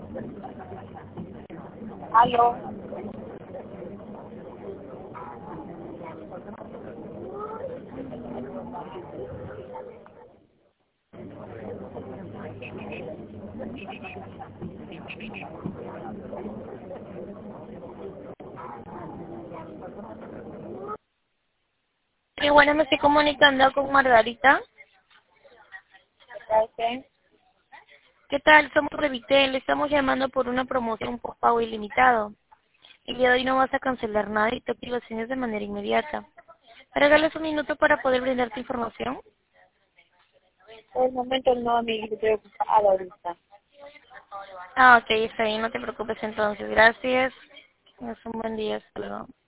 Aló. Y bueno, me estoy comunicando con Margarita. Ok. ¿Qué tal? Somos Revitel. Le estamos llamando por una promoción por pago ilimitado. El día de hoy no vas a cancelar nada y tu activación es de manera inmediata. ¿Me regalas un minuto para poder brindarte información? Por el momento no, amiguito, estoy ocupada ahorita. Ah, ok, está bien, no te preocupes entonces. Gracias. Es un buen día. Hasta luego.